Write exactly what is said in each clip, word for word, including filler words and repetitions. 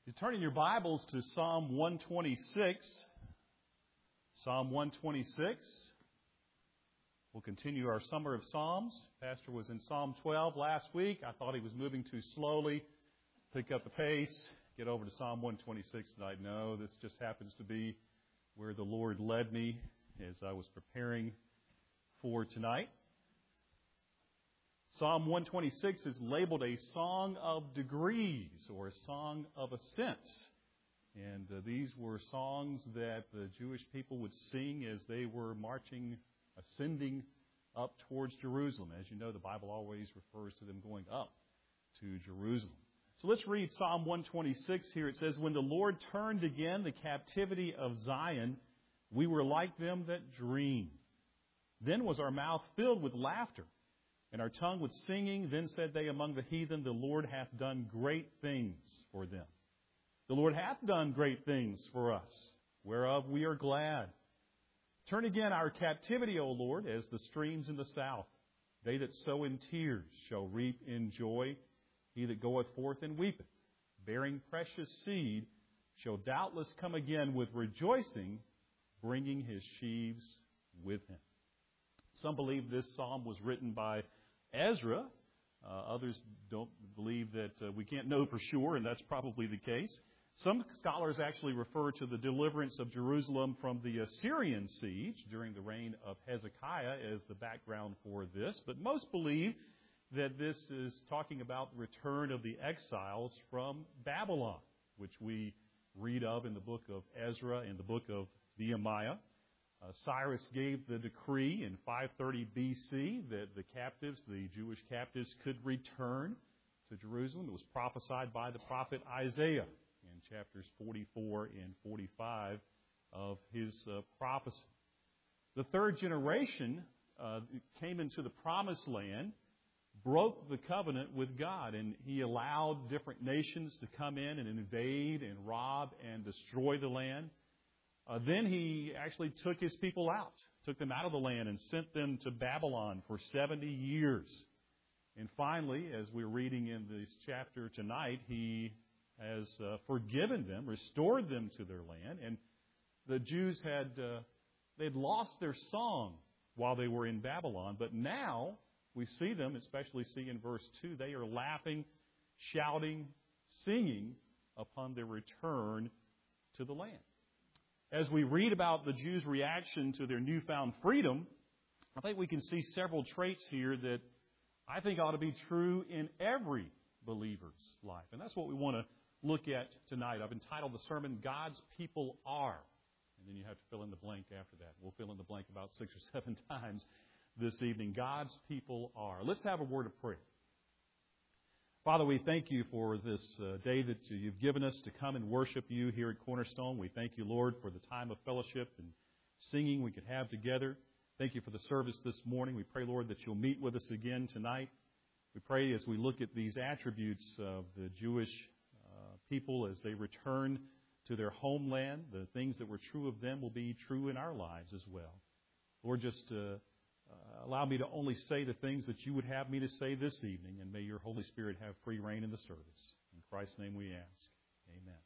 You turn in your Bibles to Psalm one twenty-six. Psalm one twenty-six. We'll continue our summer of Psalms. Pastor was in Psalm twelve last week. I thought he was moving too slowly. Pick up the pace. Get over to Psalm one twenty-six tonight. No, this just happens to be where the Lord led me as I was preparing for tonight. Psalm one twenty-six is labeled a song of degrees or a song of ascents. And uh, these were songs that the Jewish people would sing as they were marching, ascending up towards Jerusalem. As you know, the Bible always refers to them going up to Jerusalem. So let's read Psalm one twenty-six here. It says, "When the Lord turned again the captivity of Zion, we were like them that dream. Then was our mouth filled with laughter, and our tongue with singing. Then said they among the heathen, the Lord hath done great things for them. The Lord hath done great things for us, whereof we are glad. Turn again our captivity, O Lord, as the streams in the south. They that sow in tears shall reap in joy. He that goeth forth and weepeth, bearing precious seed, shall doubtless come again with rejoicing, bringing his sheaves with him." Some believe this psalm was written by Ezra. Uh, others don't believe that uh, we can't know for sure, and that's probably the case. Some scholars actually refer to the deliverance of Jerusalem from the Assyrian siege during the reign of Hezekiah as the background for this. But most believe that this is talking about the return of the exiles from Babylon, which we read of in the book of Ezra and the book of Nehemiah. Uh, Cyrus gave the decree in five thirty B C that the captives, the Jewish captives, could return to Jerusalem. It was prophesied by the prophet Isaiah in chapters forty-four and forty-five of his uh, prophecy. The third generation uh, came into the promised land, broke the covenant with God, and he allowed different nations to come in and invade and rob and destroy the land. Uh, then he actually took his people out, took them out of the land and sent them to Babylon for seventy years. And finally, as we're reading in this chapter tonight, he has uh, forgiven them, restored them to their land. And the Jews had uh, they'd lost their song while they were in Babylon, but now we see them, especially see in verse two, they are laughing, shouting, singing upon their return to the land. As we read about the Jews' reaction to their newfound freedom, I think we can see several traits here that I think ought to be true in every believer's life. And that's what we want to look at tonight. I've entitled the sermon, "God's People Are." And then you have to fill in the blank after that. We'll fill in the blank about six or seven times this evening. God's people are. Let's have a word of prayer. Father, we thank you for this uh, day that you've given us to come and worship you here at Cornerstone. We thank you, Lord, for the time of fellowship and singing we could have together. Thank you for the service this morning. We pray, Lord, that you'll meet with us again tonight. We pray as we look at these attributes of the Jewish uh, people as they return to their homeland, the things that were true of them will be true in our lives as well. Lord, just uh, Uh, allow me to only say the things that you would have me to say this evening, and may your Holy Spirit have free reign in the service. In Christ's name we ask. Amen.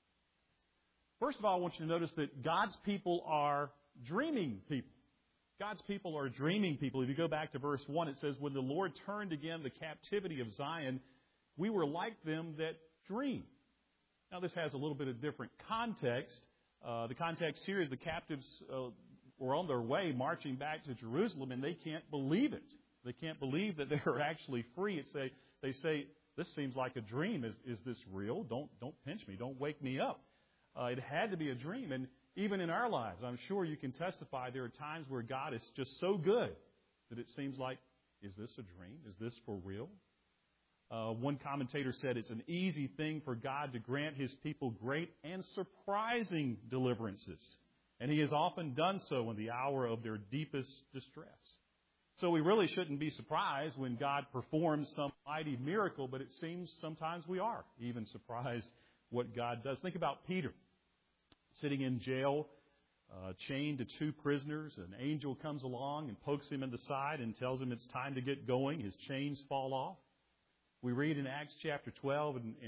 First of all, I want you to notice that God's people are dreaming people. God's people are dreaming people. If you go back to verse one, it says, "When the Lord turned again the captivity of Zion, we were like them that dream." Now, this has a little bit of different context. Uh, the context here is the captives Uh, were on their way marching back to Jerusalem, and they can't believe it. They can't believe that they're actually free. It's they, they say, "This seems like a dream. Is, is this real? Don't, don't pinch me. Don't wake me up." Uh, it had to be a dream. And even in our lives, I'm sure you can testify there are times where God is just so good that it seems like, is this a dream? Is this for real? Uh, one commentator said it's an easy thing for God to grant His people great and surprising deliverances. And He has often done so in the hour of their deepest distress. So we really shouldn't be surprised when God performs some mighty miracle, but it seems sometimes we are even surprised what God does. Think about Peter sitting in jail, uh, chained to two prisoners. An angel comes along and pokes him in the side and tells him it's time to get going. His chains fall off. We read in Acts chapter twelve and, and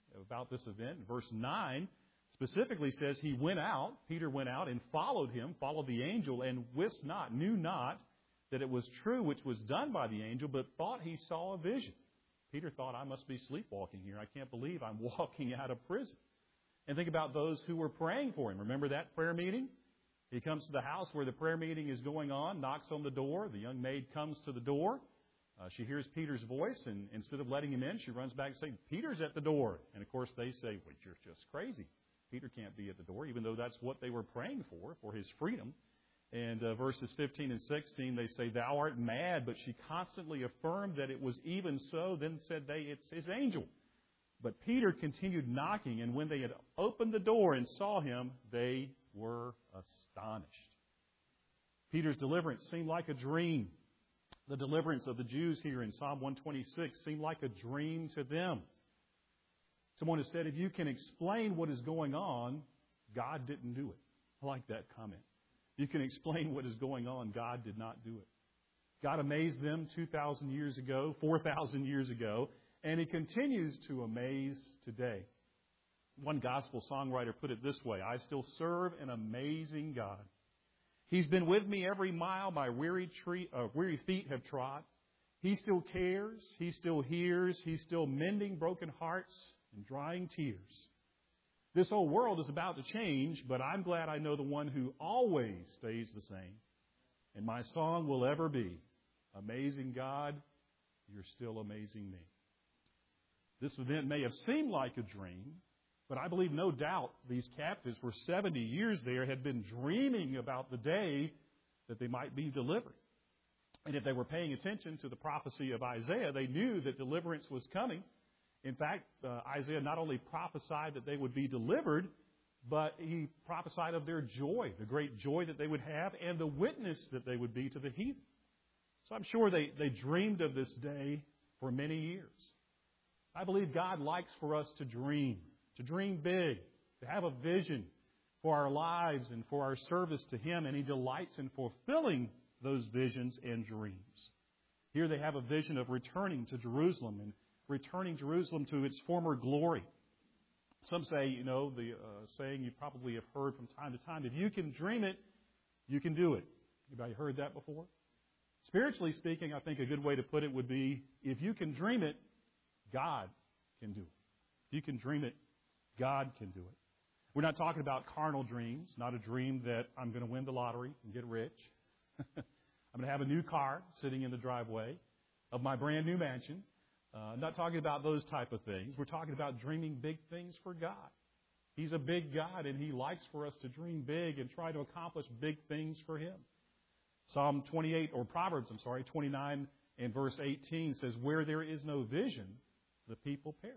about this event. Verse nine specifically says he went out, Peter went out and followed him, followed the angel, and wist not, knew not that it was true which was done by the angel, but thought he saw a vision. Peter thought, I must be sleepwalking here. I can't believe I'm walking out of prison. And think about those who were praying for him. Remember that prayer meeting? He comes to the house where the prayer meeting is going on, knocks on the door. The young maid comes to the door. Uh, she hears Peter's voice, and instead of letting him in, she runs back and says, Peter's at the door. And, of course, they say, well, you're just crazy. Peter can't be at the door, even though that's what they were praying for, for his freedom. And uh, verses fifteen and sixteen, they say, thou art mad. But she constantly affirmed that it was even so. Then said they, it's his angel. But Peter continued knocking, and when they had opened the door and saw him, they were astonished. Peter's deliverance seemed like a dream. The deliverance of the Jews here in Psalm one twenty-six seemed like a dream to them. Someone has said, if you can explain what is going on, God didn't do it. I like that comment. If you can explain what is going on, God did not do it. God amazed them two thousand years ago, four thousand years ago, and He continues to amaze today. One gospel songwriter put it this way, I still serve an amazing God. He's been with me every mile my weary, tree, uh, weary feet have trod. He still cares. He still hears. He's still mending broken hearts and drying tears. This whole world is about to change, but I'm glad I know the one who always stays the same. And my song will ever be, amazing God, you're still amazing me. This event may have seemed like a dream, but I believe no doubt these captives for seventy years there had been dreaming about the day that they might be delivered. And if they were paying attention to the prophecy of Isaiah, they knew that deliverance was coming. In fact, uh, Isaiah not only prophesied that they would be delivered, but he prophesied of their joy, the great joy that they would have, and the witness that they would be to the heathen. So I'm sure they, they dreamed of this day for many years. I believe God likes for us to dream. To dream big, to have a vision for our lives and for our service to Him, and He delights in fulfilling those visions and dreams. Here they have a vision of returning to Jerusalem and returning Jerusalem to its former glory. Some say, you know, the uh, saying you probably have heard from time to time, if you can dream it, you can do it. Anybody heard that before? Spiritually speaking, I think a good way to put it would be, if you can dream it, God can do it. If you can dream it, God can do it. We're not talking about carnal dreams, not a dream that I'm going to win the lottery and get rich. I'm going to have a new car sitting in the driveway of my brand new mansion. Uh, not talking about those type of things. We're talking about dreaming big things for God. He's a big God, and He likes for us to dream big and try to accomplish big things for Him. Psalm twenty-eight, or Proverbs, I'm sorry, twenty-nine and verse eighteen says, where there is no vision, the people perish.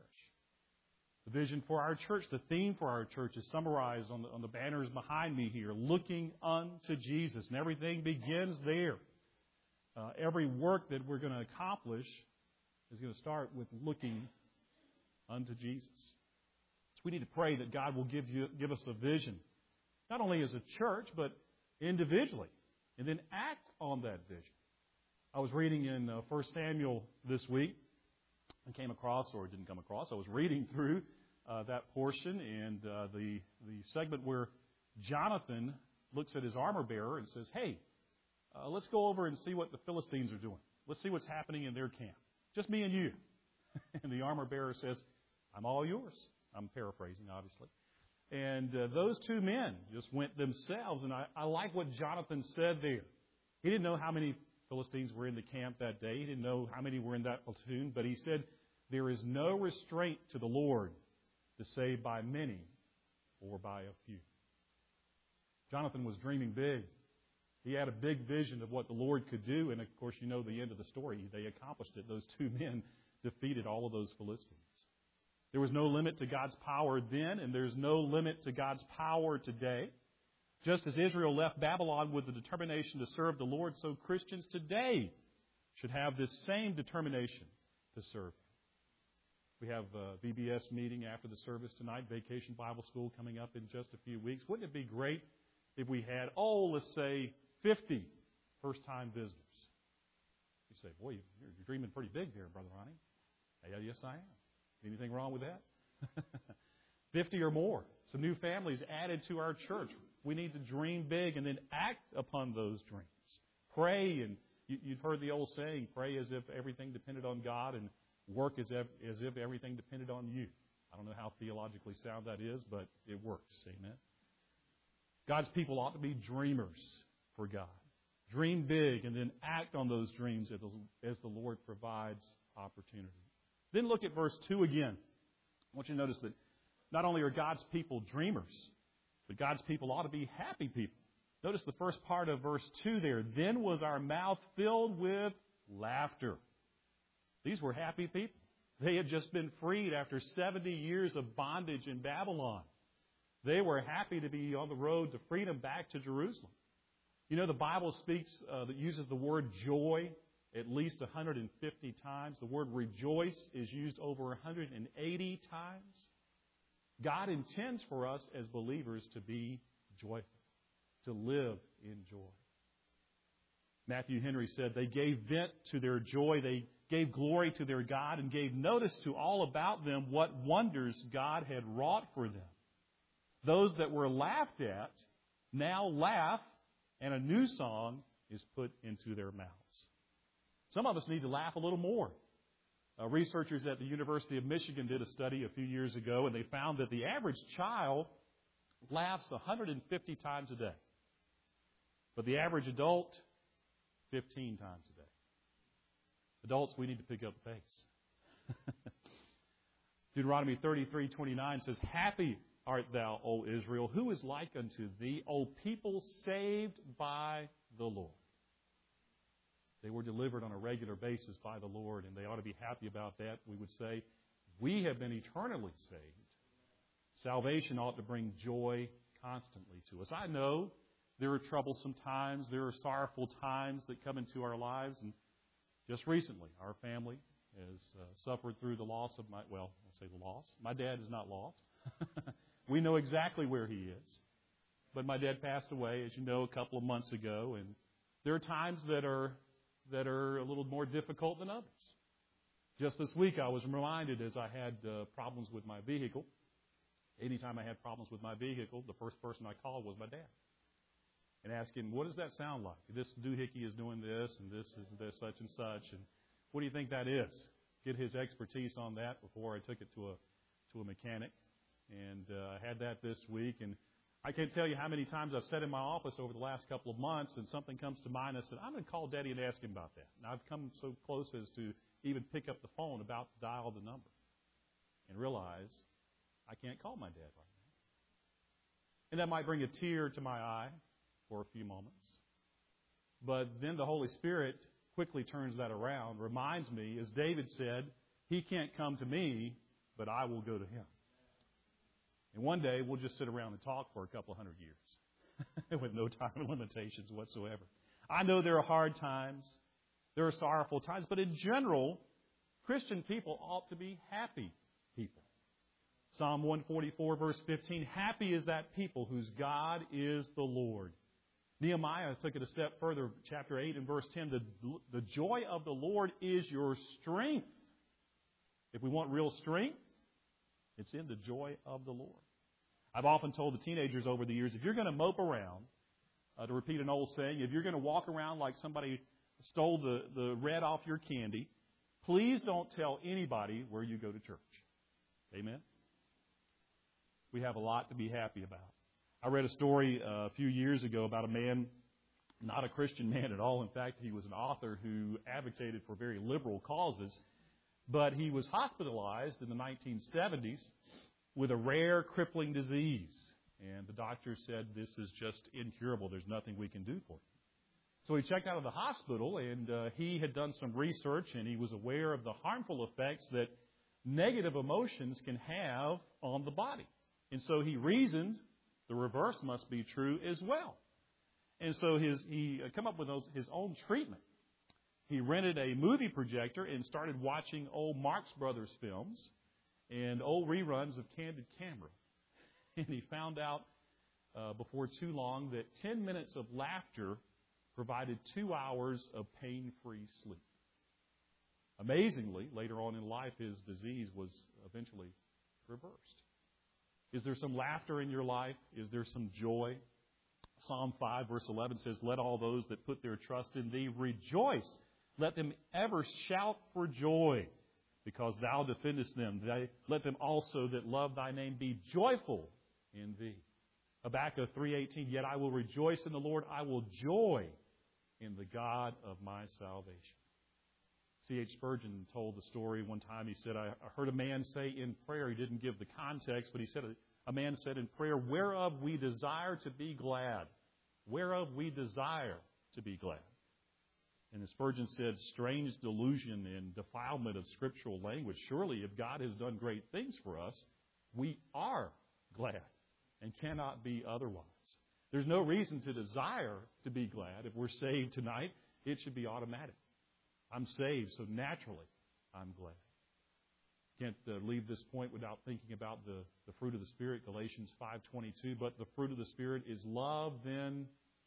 The vision for our church, the theme for our church is summarized on the, on the banners behind me here, looking unto Jesus. And everything begins there. Uh, every work that we're going to accomplish is going to start with looking unto Jesus. So we need to pray that God will give you give us a vision, not only as a church, but individually, and then act on that vision. I was reading in uh, First Samuel this week. I came across, or didn't come across, I was reading through uh, that portion, and uh, the, the segment where Jonathan looks at his armor bearer and says, hey, uh, let's go over and see what the Philistines are doing. Let's see what's happening in their camp. Just me and you. And the armor bearer says, I'm all yours. I'm paraphrasing, obviously. And uh, those two men just went themselves, and I, I like what Jonathan said there. He didn't know how many Philistines were in the camp that day. He didn't know how many were in that platoon, but he said, there is no restraint to the Lord to save by many or by a few. Jonathan was dreaming big. He had a big vision of what the Lord could do, and of course you know the end of the story. They accomplished it. Those two men defeated all of those Philistines. There was no limit to God's power then, and there's no limit to God's power today. Just as Israel left Babylon with the determination to serve the Lord, so Christians today should have this same determination to serve Him. We have a V B S meeting after the service tonight, Vacation Bible School coming up in just a few weeks. Wouldn't it be great if we had, oh, let's say, fifty first-time visitors? You say, boy, you're dreaming pretty big there, Brother Ronnie. Hey, yes, I am. Anything wrong with that? fifty or more. Some new families added to our church. We need to dream big and then act upon those dreams. Pray, and you, you've heard the old saying, pray as if everything depended on God and work as if, as if everything depended on you. I don't know how theologically sound that is, but it works. Amen. God's people ought to be dreamers for God. Dream big and then act on those dreams as the Lord provides opportunity. Then look at verse two again. I want you to notice that not only are God's people dreamers, but God's people ought to be happy people. Notice the first part of verse two there. Then was our mouth filled with laughter. These were happy people. They had just been freed after seventy years of bondage in Babylon. They were happy to be on the road to freedom back to Jerusalem. You know, the Bible speaks, uh, that uses the word joy at least one hundred fifty times. The word rejoice is used over one hundred eighty times. God intends for us as believers to be joyful, to live in joy. Matthew Henry said they gave vent to their joy, they gave glory to their God, and gave notice to all about them what wonders God had wrought for them. Those that were laughed at now laugh, and a new song is put into their mouths. Some of us need to laugh a little more. Uh, researchers at the University of Michigan did a study a few years ago, and they found that the average child laughs one hundred fifty times a day. But the average adult, fifteen times a day. Adults, we need to pick up the pace. Deuteronomy thirty-three twenty-nine says, Happy art thou, O Israel, who is like unto thee, O people saved by the Lord. They were delivered on a regular basis by the Lord, and they ought to be happy about that. We would say, we have been eternally saved. Salvation ought to bring joy constantly to us. I know there are troublesome times, there are sorrowful times that come into our lives, and just recently, our family has uh, suffered through the loss of my, well, I'll say the loss. My dad is not lost. We know exactly where he is. But my dad passed away, as you know, a couple of months ago, and there are times that are that are a little more difficult than others. Just this week, I was reminded as I had uh, problems with my vehicle. Anytime I had problems with my vehicle, the first person I called was my dad. And asked him, what does that sound like? This doohickey is doing this, and this is this such and such, and what do you think that is? Get his expertise on that before I took it to a to a mechanic. And uh, I had that this week, and I can't tell you how many times I've sat in my office over the last couple of months, and something comes to mind. I said, I'm going to call Daddy and ask him about that. And I've come so close as to even pick up the phone, about to dial the number, and realize I can't call my dad right now. And that might bring a tear to my eye for a few moments. But then the Holy Spirit quickly turns that around, reminds me, as David said, he can't come to me, but I will go to him. And one day, we'll just sit around and talk for a couple hundred years with no time limitations whatsoever. I know there are hard times. There are sorrowful times. But in general, Christian people ought to be happy people. Psalm one forty-four, verse fifteen, Happy is that people whose God is the Lord. Nehemiah took it a step further, chapter eight and verse ten, the, the joy of the Lord is your strength. If we want real strength, it's in the joy of the Lord. I've often told the teenagers over the years, if you're going to mope around, uh, to repeat an old saying, if you're going to walk around like somebody stole the, the red off your candy, please don't tell anybody where you go to church. Amen? We have a lot to be happy about. I read a story uh, a few years ago about a man, not a Christian man at all. In fact, he was an author who advocated for very liberal causes. But he was hospitalized in the nineteen seventies with a rare crippling disease. And the doctor said, this is just incurable. There's nothing we can do for you. So he checked out of the hospital, and uh, he had done some research, and he was aware of the harmful effects that negative emotions can have on the body. And so he reasoned the reverse must be true as well. And so his, he came up with those, his own treatment. He rented a movie projector and started watching old Marx Brothers films and old reruns of Candid Camera. And he found out uh, before too long that ten minutes of laughter provided two hours of pain-free sleep. Amazingly, later on in life, his disease was eventually reversed. Is there some laughter in your life? Is there some joy? Psalm five, verse eleven says, "Let all those that put their trust in Thee rejoice. Let them ever shout for joy, because Thou defendest them. They, let them also that love Thy name be joyful in Thee." Habakkuk three eighteen, "Yet I will rejoice in the Lord. I will joy in the God of my salvation." C H Spurgeon told the story one time. He said, I heard a man say in prayer, he didn't give the context, but he said, a man said in prayer, "Whereof we desire to be glad." Whereof we desire to be glad. And as Spurgeon said, strange delusion and defilement of scriptural language. Surely if God has done great things for us, we are glad and cannot be otherwise. There's no reason to desire to be glad. If we're saved tonight, it should be automatic. I'm saved, so naturally I'm glad. Can't uh, leave this point without thinking about the, the fruit of the Spirit, Galatians five twenty-two. But the fruit of the Spirit is love, then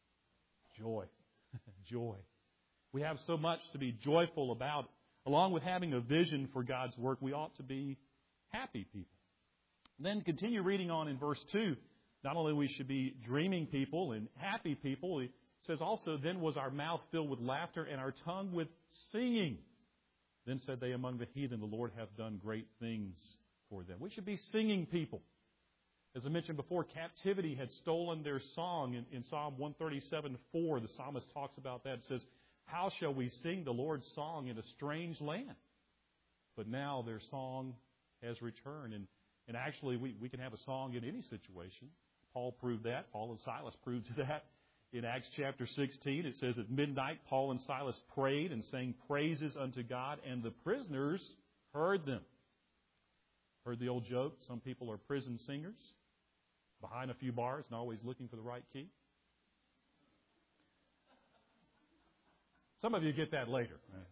joy. Joy. We have so much to be joyful about. Along with having a vision for God's work, we ought to be happy people. Then continue reading on in verse two. Not only we should be dreaming people and happy people, it says also, "Then was our mouth filled with laughter and our tongue with singing. Then said they among the heathen, The Lord hath done great things for them." We should be singing people. As I mentioned before, captivity had stolen their song. In, in Psalm one thirty-seven four, the psalmist talks about that. It says, "How shall we sing the Lord's song in a strange land?" But now their song has returned. And, and actually, we, we can have a song in any situation. Paul proved that. Paul and Silas proved that. In Acts chapter sixteen, it says, "At midnight, Paul and Silas prayed and sang praises unto God, and the prisoners heard them." Heard the old joke, some people are prison singers, behind a few bars and always looking for the right key. Some of you get that later. Right?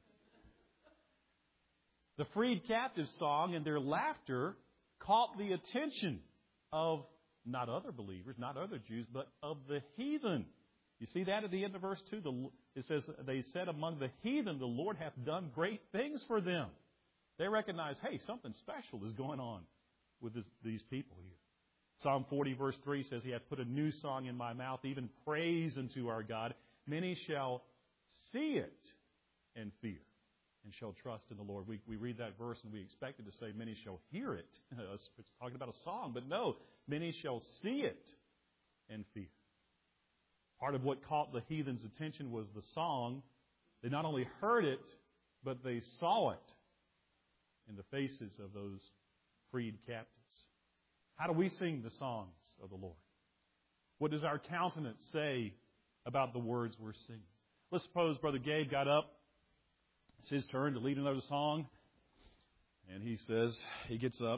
The freed captives' song and their laughter caught the attention of not other believers, not other Jews, but of the heathen. You see that at the end of verse two? The, it says, "They said among the heathen, The Lord hath done great things for them." They recognize, hey, something special is going on with this, these people here. Psalm forty, verse three says, "He hath put a new song in my mouth, even praise unto our God. Many shall see it and fear, and shall trust in the Lord." We, we read that verse and we expect it to say, "Many shall hear it." It's talking about a song, but no, "Many shall see it and fear." Part of what caught the heathen's attention was the song. They not only heard it, but they saw it in the faces of those freed captives. How do we sing the songs of the Lord? What does our countenance say about the words we're singing? Let's suppose Brother Gabe got up. It's his turn to lead another song. And he says, he gets up.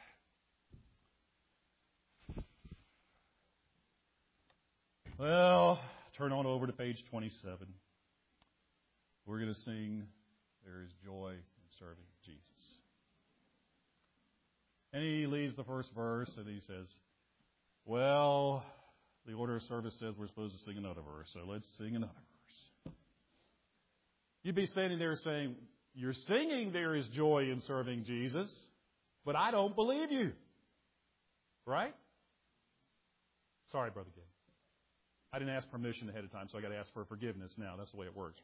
Well, turn on over to page twenty-seven. We're going to sing, "There is Joy in Serving Jesus." And he leads the first verse and he says, "Well, the order of service says we're supposed to sing another verse, so let's sing another verse." You'd be standing there saying, "You're singing there is joy in serving Jesus, but I don't believe you." Right? Sorry, Brother Gabe. I didn't ask permission ahead of time, so I got to ask for forgiveness now. That's the way it works.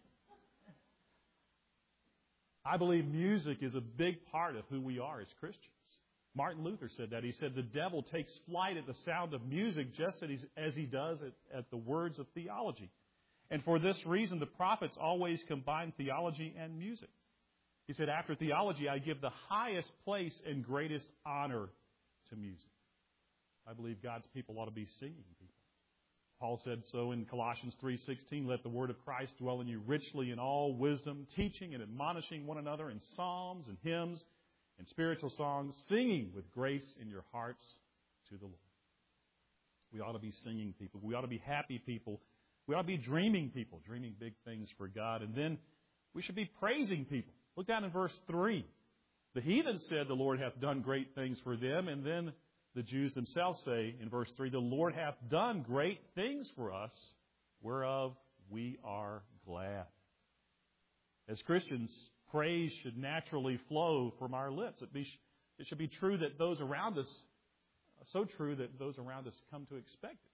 I believe music is a big part of who we are as Christians. Martin Luther said that. He said, "The devil takes flight at the sound of music just as he does at, at the words of theology. And for this reason, the prophets always combine theology and music." He said, "After theology, I give the highest place and greatest honor to music." I believe God's people ought to be singing people. Paul said so in Colossians three sixteen, "Let the word of Christ dwell in you richly in all wisdom, teaching and admonishing one another in psalms and hymns and spiritual songs, singing with grace in your hearts to the Lord." We ought to be singing people. We ought to be happy people. We ought to be dreaming people, dreaming big things for God. And then we should be praising people. Look down in verse three. The heathen said, "The Lord hath done great things for them." And then the Jews themselves say in verse three, "The Lord hath done great things for us, whereof we are glad." As Christians, praise should naturally flow from our lips. It be, It should be true that those around us, so true that those around us come to expect it.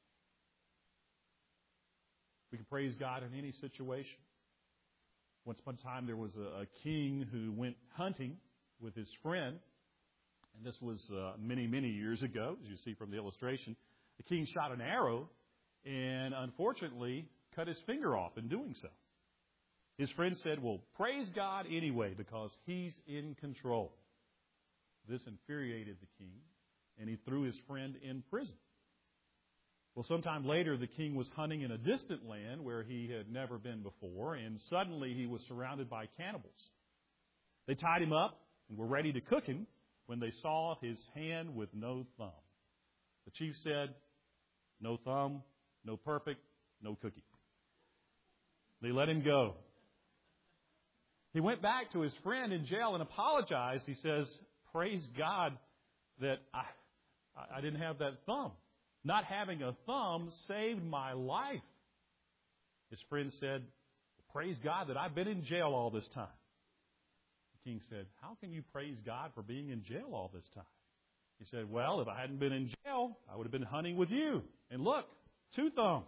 We can praise God in any situation. Once upon a time, there was a, a king who went hunting with his friend, and this was uh, many, many years ago, as you see from the illustration. The king shot an arrow and, unfortunately, cut his finger off in doing so. His friend said, well, praise God anyway, because He's in control. This infuriated the king, and he threw his friend in prison. Well, sometime later, the king was hunting in a distant land where he had never been before, and suddenly he was surrounded by cannibals. They tied him up and were ready to cook him when they saw his hand with no thumb. The chief said, no thumb, no perfect, no cookie. They let him go. He went back to his friend in jail and apologized. He says, praise God that I, I didn't have that thumb. Not having a thumb saved my life. His friend said, praise God that I've been in jail all this time. The king said, how can you praise God for being in jail all this time? He said, well, if I hadn't been in jail, I would have been hunting with you. And look, two thumbs.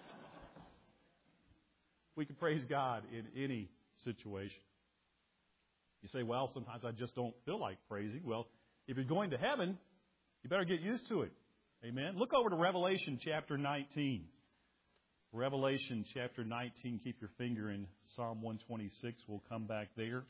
We can praise God in any situation. You say, well, sometimes I just don't feel like praising. Well, if you're going to heaven, you better get used to it. Amen. Look over to Revelation chapter nineteen. Revelation chapter nineteen. Keep your finger in Psalm one twenty-six. We'll come back there.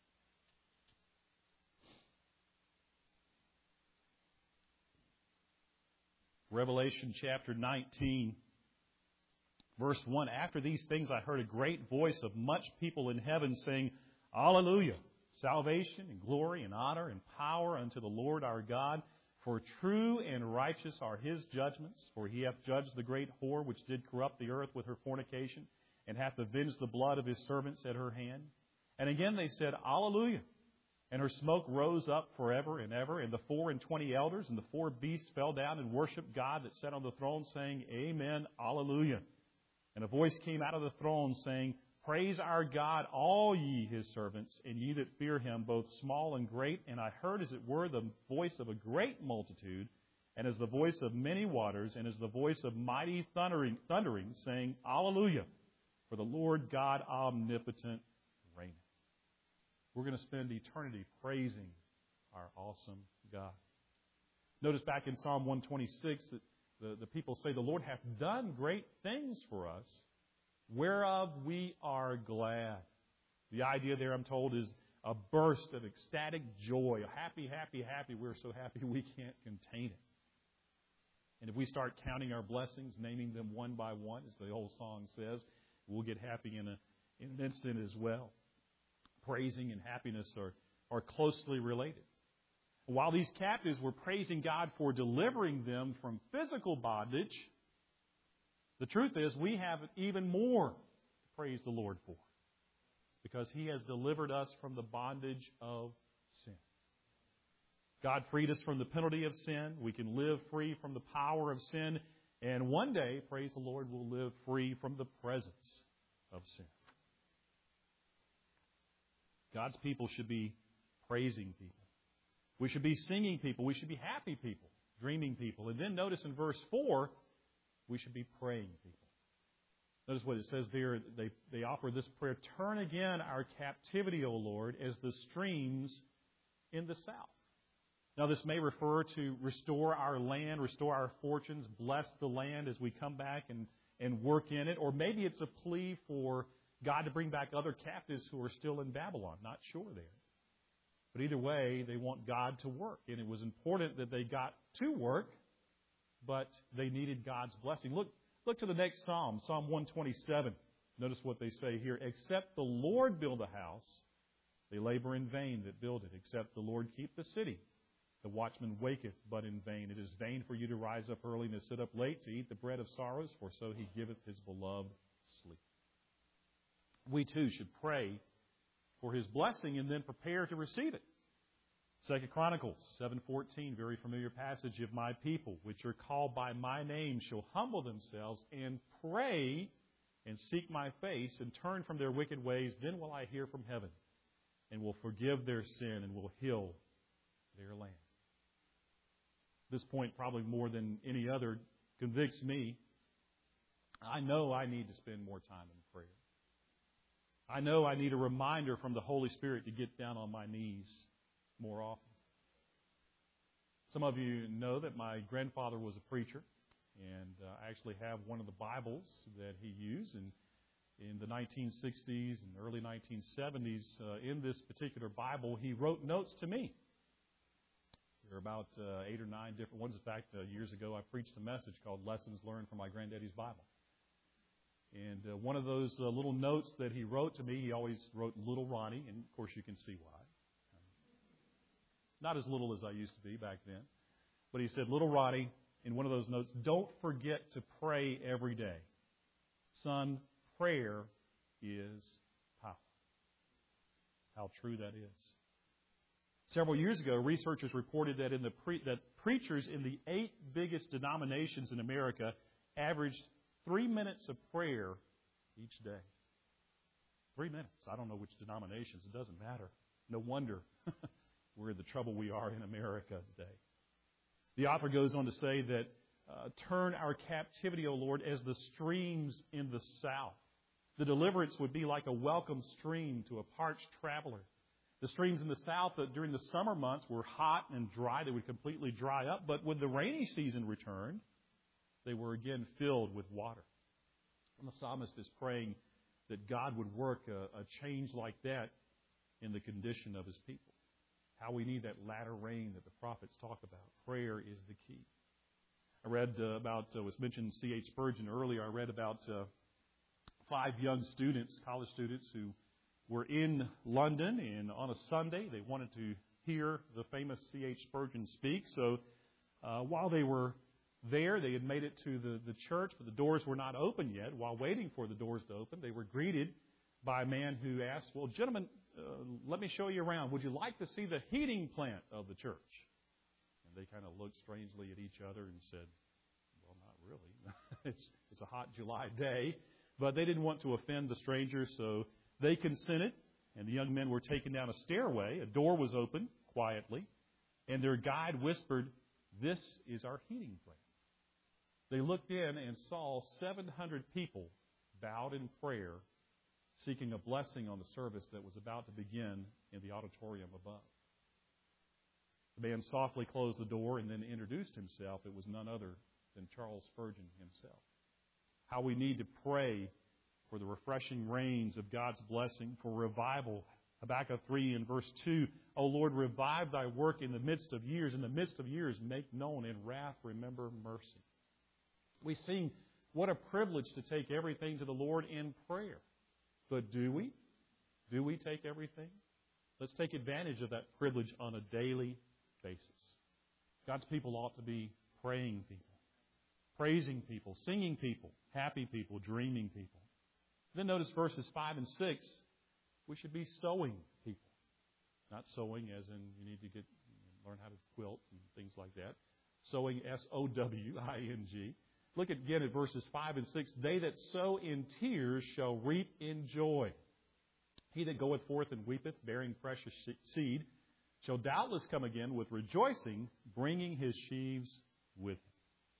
Revelation chapter nineteen, verse one. After these things I heard a great voice of much people in heaven saying, Alleluia! Salvation and glory and honor and power unto the Lord our God. For true and righteous are His judgments. For He hath judged the great whore which did corrupt the earth with her fornication, and hath avenged the blood of His servants at her hand. And again they said, Alleluia! And her smoke rose up forever and ever. And the four and twenty elders and the four beasts fell down and worshipped God that sat on the throne, saying, Amen, Alleluia. And a voice came out of the throne, saying, Praise our God, all ye His servants, and ye that fear Him, both small and great. And I heard, as it were, the voice of a great multitude, and as the voice of many waters, and as the voice of mighty thundering, thundering saying, Alleluia! For the Lord God omnipotent reigneth. We're going to spend eternity praising our awesome God. Notice back in Psalm one twenty-six that the, the people say, the Lord hath done great things for us, whereof we are glad. The idea there, I'm told, is a burst of ecstatic joy. Happy, happy, happy. We're so happy we can't contain it. And if we start counting our blessings, naming them one by one, as the old song says, we'll get happy in, a, in an instant as well. Praising and happiness are, are closely related. While these captives were praising God for delivering them from physical bondage, the truth is, we have even more to praise the Lord for, because He has delivered us from the bondage of sin. God freed us from the penalty of sin. We can live free from the power of sin. And one day, praise the Lord, we'll live free from the presence of sin. God's people should be praising people. We should be singing people. We should be happy people, dreaming people. And then notice in verse four, we should be praying people. Notice what it says there. They, they offer this prayer. Turn again our captivity, O Lord, as the streams in the south. Now, this may refer to restore our land, restore our fortunes, bless the land as we come back and, and work in it. Or maybe it's a plea for God to bring back other captives who are still in Babylon. Not sure there. But either way, they want God to work. And it was important that they got to work, but they needed God's blessing. Look, look to the next psalm, Psalm one twenty-seven. Notice what they say here. Except the Lord build a house, they labor in vain that build it. Except the Lord keep the city, the watchman waketh but in vain. It is vain for you to rise up early and to sit up late, to eat the bread of sorrows, for so He giveth His beloved sleep. We too should pray for His blessing and then prepare to receive it. Second Chronicles seven fourteen, very familiar passage. If my people, which are called by my name, shall humble themselves and pray and seek my face and turn from their wicked ways, then will I hear from heaven and will forgive their sin and will heal their land. This point, probably more than any other, convicts me. I know I need to spend more time in prayer. I know I need a reminder from the Holy Spirit to get down on my knees more often. Some of you know that my grandfather was a preacher, and uh, I actually have one of the Bibles that he used. And in the nineteen sixties and early nineteen seventies, uh, in this particular Bible, he wrote notes to me. There are about uh, eight or nine different ones. In fact, uh, years ago, I preached a message called Lessons Learned from My Granddaddy's Bible. And uh, one of those uh, little notes that he wrote to me, he always wrote Little Ronnie, and of course you can see why. Not as little as I used to be back then. But he said, Little Ronnie, in one of those notes, don't forget to pray every day. Son, prayer is power. How true that is. Several years ago, researchers reported that in the pre- that preachers in the eight biggest denominations in America averaged three minutes of prayer each day. Three minutes. I don't know which denominations. It doesn't matter. No wonder we're in the trouble we are in America today. The author goes on to say that, uh, turn our captivity, O Lord, as the streams in the south. The deliverance would be like a welcome stream to a parched traveler. The streams in the south that during the summer months were hot and dry. They would completely dry up. But when the rainy season returned, they were again filled with water. And the psalmist is praying that God would work a, a change like that in the condition of His people. How we need that latter rain that the prophets talk about. Prayer is the key. I read uh, about, uh, was mentioned C H Spurgeon earlier, I read about uh, five young students, college students, who were in London, and on a Sunday they wanted to hear the famous C H Spurgeon speak. So uh, while they were there, they had made it to the, the church, but the doors were not open yet. While waiting for the doors to open, they were greeted by a man who asked, well, gentlemen, uh, let me show you around. Would you like to see the heating plant of the church? And they kind of looked strangely at each other and said, well, not really. it's, it's a hot July day. But they didn't want to offend the strangers, so they consented, and the young men were taken down a stairway. A door was opened quietly, and their guide whispered, this is our heating plant. They looked in and saw seven hundred people bowed in prayer, seeking a blessing on the service that was about to begin in the auditorium above. The man softly closed the door and then introduced himself. It was none other than Charles Spurgeon himself. How we need to pray for the refreshing rains of God's blessing, for revival. Habakkuk three and verse two, O Lord, revive thy work in the midst of years. In the midst of years, make known. In wrath, remember mercy. We sing, what a privilege to take everything to the Lord in prayer. But do we? Do we take everything? Let's take advantage of that privilege on a daily basis. God's people ought to be praying people, praising people, singing people, happy people, dreaming people. Then notice verses five and six. We should be sowing people. Not sewing as in you need to get learn how to quilt and things like that. Sowing, S O W I N G. Look again at verses five and six. They that sow in tears shall reap in joy. He that goeth forth and weepeth, bearing precious seed, shall doubtless come again with rejoicing, bringing his sheaves with him.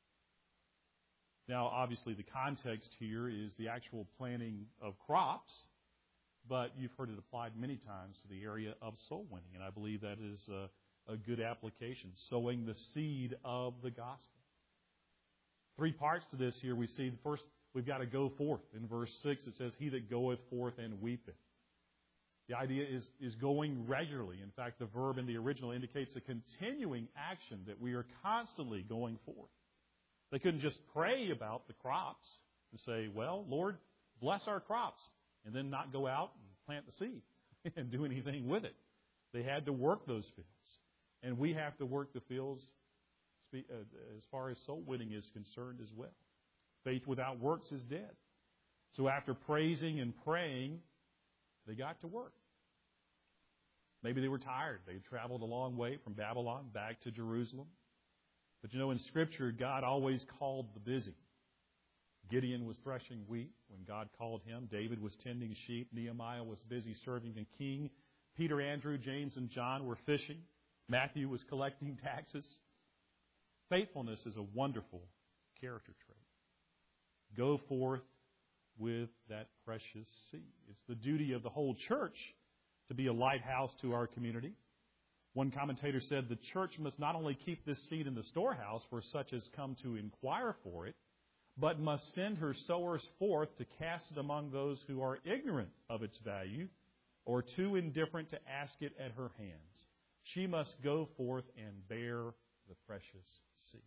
Now, obviously, the context here is the actual planting of crops, but you've heard it applied many times to the area of soul winning, and I believe that is a, a good application, sowing the seed of the gospel. Three parts to this here. We see, first, we've got to go forth. In verse six, it says, he that goeth forth and weepeth. The idea is, is going regularly. In fact, the verb in the original indicates a continuing action, that we are constantly going forth. They couldn't just pray about the crops and say, well, Lord, bless our crops, and then not go out and plant the seed and do anything with it. They had to work those fields. And we have to work the fields as far as soul winning is concerned as well. Faith without works is dead. So after praising and praying, they got to work. Maybe they were tired. They traveled a long way from Babylon back to Jerusalem. But you know, in Scripture, God always called the busy. Gideon was threshing wheat when God called him. David was tending sheep. Nehemiah was busy serving the king. Peter, Andrew, James, and John were fishing. Matthew was collecting taxes. Faithfulness is a wonderful character trait. Go forth with that precious seed. It's the duty of the whole church to be a lighthouse to our community. One commentator said the church must not only keep this seed in the storehouse for such as come to inquire for it, but must send her sowers forth to cast it among those who are ignorant of its value or too indifferent to ask it at her hands. She must go forth and bear the precious seed.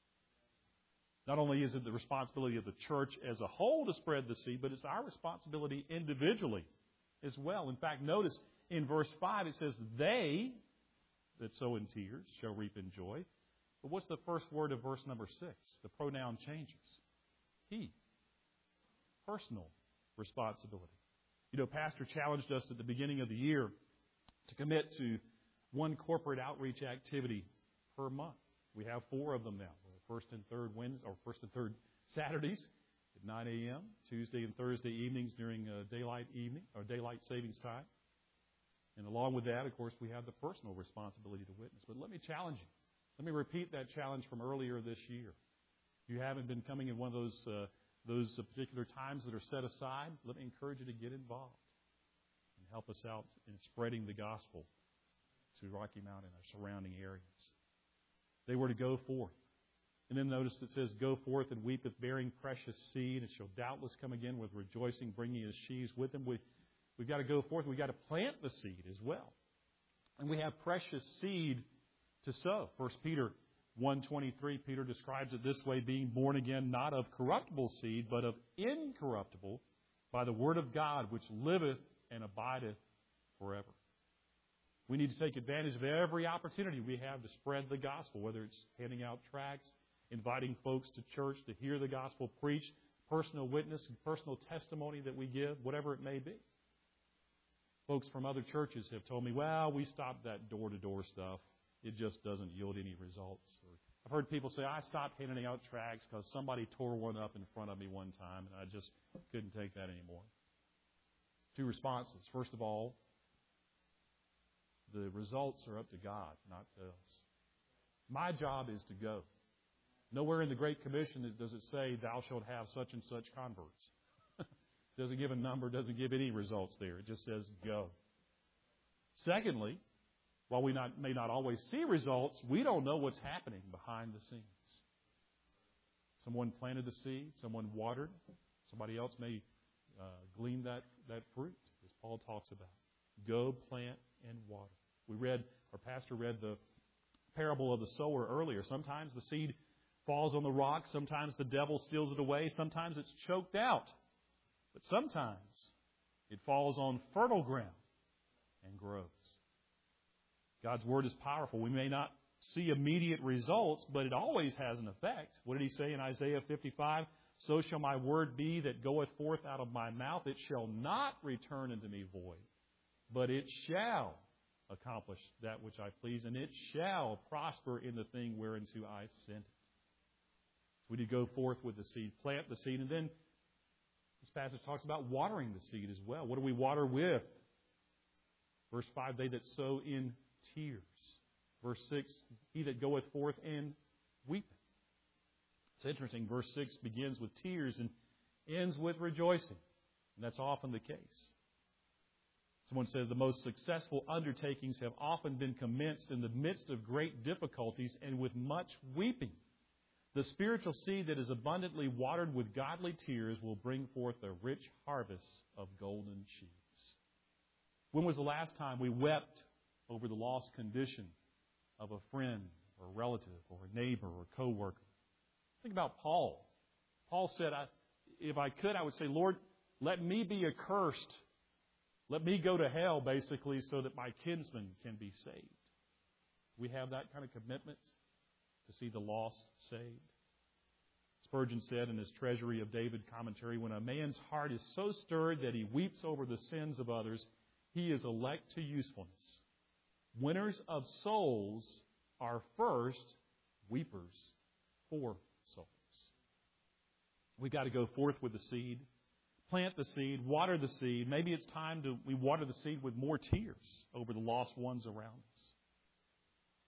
Not only is it the responsibility of the church as a whole to spread the seed, but it's our responsibility individually as well. In fact, notice in verse five it says, they that sow in tears shall reap in joy. But what's the first word of verse number six? The pronoun changes. He. Personal responsibility. You know, Pastor challenged us at the beginning of the year to commit to one corporate outreach activity per month. We have four of them now. First and third Wednesday, or first and third Saturdays at nine a.m., Tuesday and Thursday evenings during uh, daylight evening or daylight savings time. And along with that, of course, we have the personal responsibility to witness. But let me challenge you. Let me repeat that challenge from earlier this year. If you haven't been coming in one of those uh, those particular times that are set aside, let me encourage you to get involved and help us out in spreading the gospel to Rocky Mount and our surrounding areas. They were to go forth. And then notice it says, go forth and weep with bearing precious seed. It shall doubtless come again with rejoicing, bringing his sheaves with him. We, we've got to go forth. We've got to plant the seed as well. And we have precious seed to sow. First Peter one twenty-three, Peter describes it this way, being born again, not of corruptible seed, but of incorruptible, by the word of God, which liveth and abideth forever. We need to take advantage of every opportunity we have to spread the gospel, whether it's handing out tracts, inviting folks to church to hear the gospel preached, personal witness and personal testimony that we give, whatever it may be. Folks from other churches have told me, well, we stopped that door-to-door stuff. It just doesn't yield any results. Or I've heard people say, I stopped handing out tracts because somebody tore one up in front of me one time, and I just couldn't take that anymore. Two responses. First of all, the results are up to God, not to us. My job is to go. Nowhere in the Great Commission does it say, thou shalt have such and such converts. Doesn't give a number, doesn't give any results there. It just says, go. Secondly, while we not, may not always see results, we don't know what's happening behind the scenes. Someone planted the seed, someone watered, somebody else may uh, glean that, that fruit, as Paul talks about. Go, plant, and water. We read, our pastor read the parable of the sower earlier. Sometimes the seed falls on the rock. Sometimes the devil steals it away. Sometimes it's choked out. But sometimes it falls on fertile ground and grows. God's Word is powerful. We may not see immediate results, but it always has an effect. What did He say in Isaiah fifty-five? So shall my word be that goeth forth out of my mouth. It shall not return unto me void, but it shall accomplish that which I please, and it shall prosper in the thing whereunto I sent it. We need to go forth with the seed, plant the seed, and then this passage talks about watering the seed as well. What do we water with? Verse five, they that sow in tears. Verse six, he that goeth forth and weepeth. It's interesting, verse six begins with tears and ends with rejoicing. And that's often the case. Someone says the most successful undertakings have often been commenced in the midst of great difficulties and with much weeping. The spiritual seed that is abundantly watered with godly tears will bring forth a rich harvest of golden sheaves. When was the last time we wept over the lost condition of a friend or a relative or a neighbor or a coworker? Think about Paul. Paul said, I, if I could, I would say, Lord, let me be accursed. Let me go to hell, basically, so that my kinsmen can be saved. We have that kind of commitment to see the lost saved. Spurgeon said in his Treasury of David commentary, when a man's heart is so stirred that he weeps over the sins of others, he is elect to usefulness. Winners of souls are first weepers for souls. We've got to go forth with the seed, plant the seed, water the seed. Maybe it's time to we water the seed with more tears over the lost ones around us.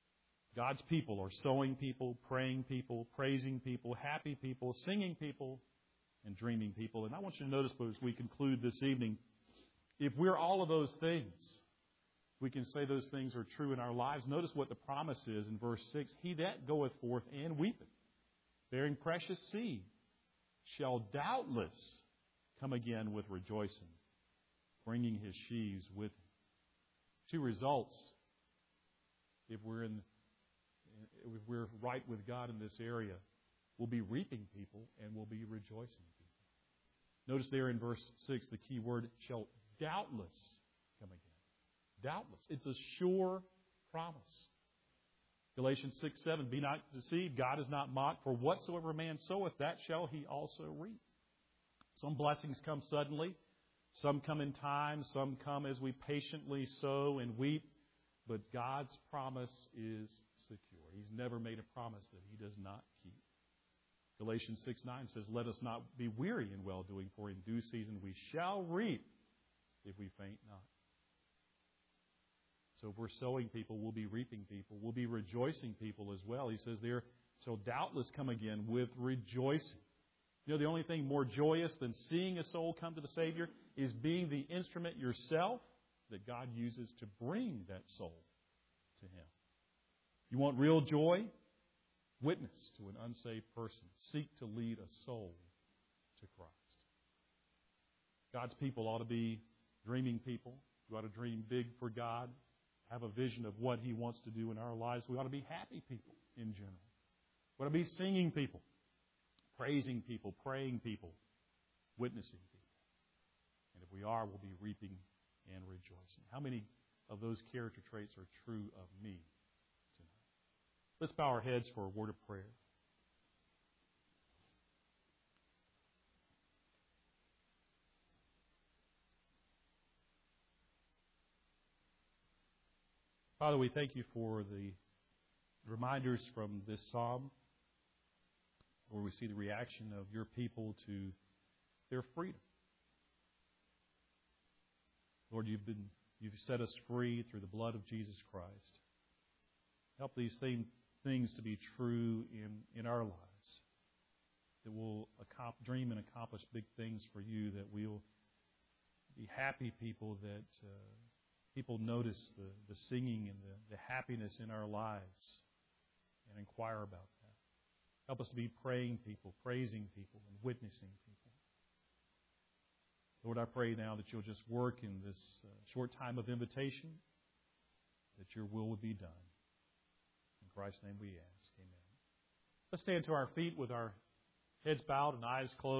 God's people are sowing people, praying people, praising people, happy people, singing people, and dreaming people. And I want you to notice as we conclude this evening, if we're all of those things, we can say those things are true in our lives. Notice what the promise is in verse six. He that goeth forth and weepeth, bearing precious seed, shall doubtless come again with rejoicing, bringing his sheaves with him. Two results if we're in, if we're right with God in this area. We'll be reaping people and we'll be rejoicing people. Notice there in verse six, the key word, shall doubtless come again. Doubtless. It's a sure promise. Galatians six seven, be not deceived, God is not mocked, for whatsoever a man soweth, that shall he also reap. Some blessings come suddenly, some come in time, some come as we patiently sow and weep, but God's promise is secure. He's never made a promise that He does not keep. Galatians six nine says, let us not be weary in well-doing, for in due season we shall reap if we faint not. So if we're sowing people, we'll be reaping people. We'll be rejoicing people as well. He says there, so doubtless come again with rejoicing. You know, the only thing more joyous than seeing a soul come to the Savior is being the instrument yourself that God uses to bring that soul to Him. You want real joy? Witness to an unsaved person. Seek to lead a soul to Christ. God's people ought to be dreaming people. We ought to dream big for God. Have a vision of what He wants to do in our lives. We ought to be happy people in general. We ought to be singing people, praising people, praying people, witnessing people. And if we are, we'll be reaping and rejoicing. How many of those character traits are true of me tonight? Let's bow our heads for a word of prayer. Father, we thank You for the reminders from this psalm, where we see the reaction of Your people to their freedom. Lord, You've been You've set us free through the blood of Jesus Christ. Help these same things to be true in, in our lives, that we'll accomplish, dream and accomplish big things for You, that we'll be happy people, that uh, people notice the, the singing and the, the happiness in our lives and inquire about that. Help us to be praying people, praising people, and witnessing people. Lord, I pray now that You'll just work in this uh, short time of invitation, that Your will would be done. In Christ's name we ask. Amen. Let's stand to our feet with our heads bowed and eyes closed.